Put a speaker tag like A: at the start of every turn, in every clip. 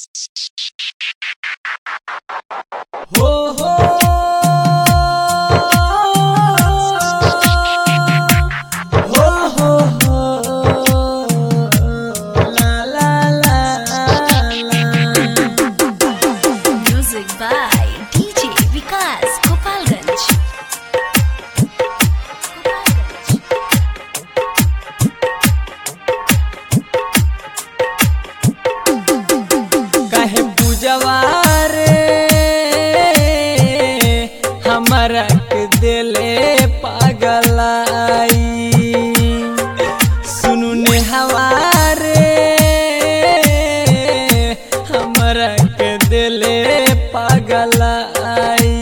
A: हो हो हो हो हो ला ला ला ला।
B: Music by DJ Vikas Gopalganj.
A: कहे पूजवा रे हमरा के दिले पागलाई सुनु ने हवा रे हमरा के दिले पागलाई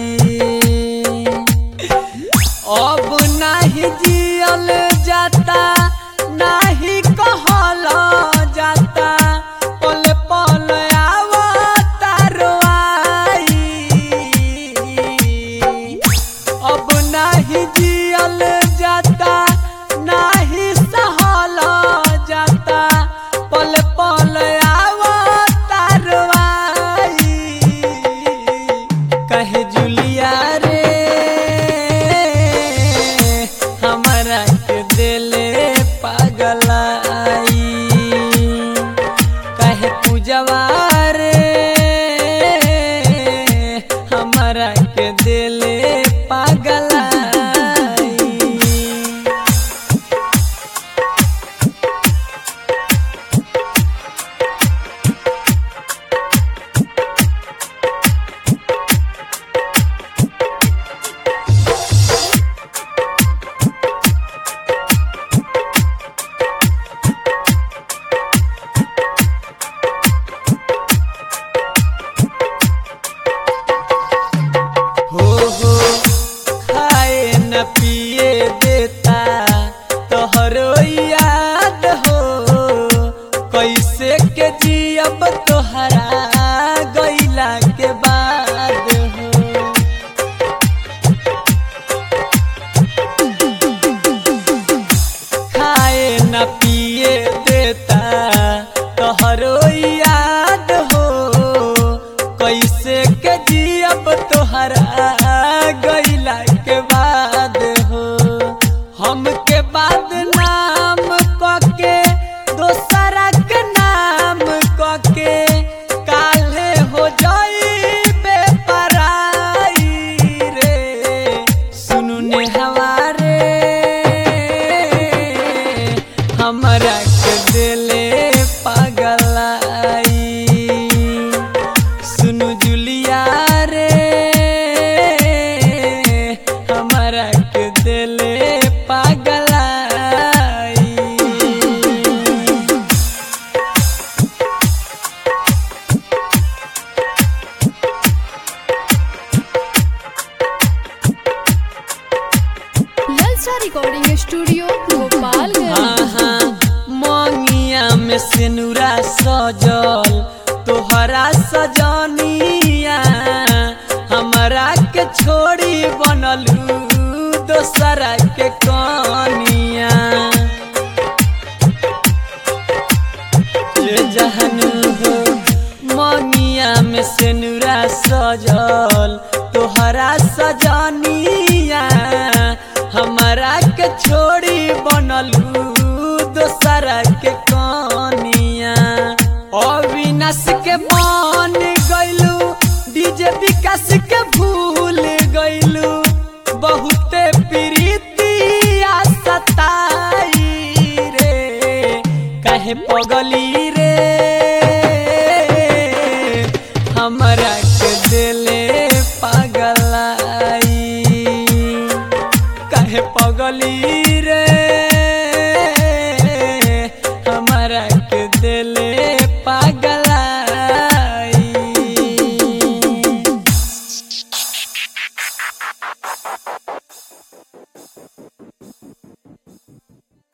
A: अब नाही जियल जाता नाही कहल जाता पल पल आवता रोआई अब नाही जियल जाता नाही सहल जाता पल पल आवता रोआई कहे जुलिया रे हमरा के दिले पागलाई कहे पूजवा रे हमरा के दिले पागलाई। हो हो खाए न पिए देता तोहरो याद हो कैसे के जियब तोहरा गइला के बाद हो खाए न पिए देता तोहरो याद हो कैसे के जियब तोहरा गइला के बाद हो हमके बाद नाम कके दोसरा के नाम कके काल्हे हो जाइबे पराई रे सुनु ने हवा रे हमरा के दिले पागलाई सुनु जुलिया रे हमरा के दिले पागलाई।
B: Lalsa Recording Studio Gopalganj.
A: हाँ हाँ मंगिया में सिनुरा सजल तोहरा सजनिया हमरा के छोड़ी बनलू दोसरा के कनिया ये जहनु हो मंगिया में सिनुरा सजल तोहरा सजनिया हमरा के छोड़ी बनलू दोसरा के कनिया अविनाश के मान गइलू डीजे विकास के भूल गइलू बहुते प्रीतिया सताई रे कहे पगली रे हमरा के दिले पागलाई कहे पगली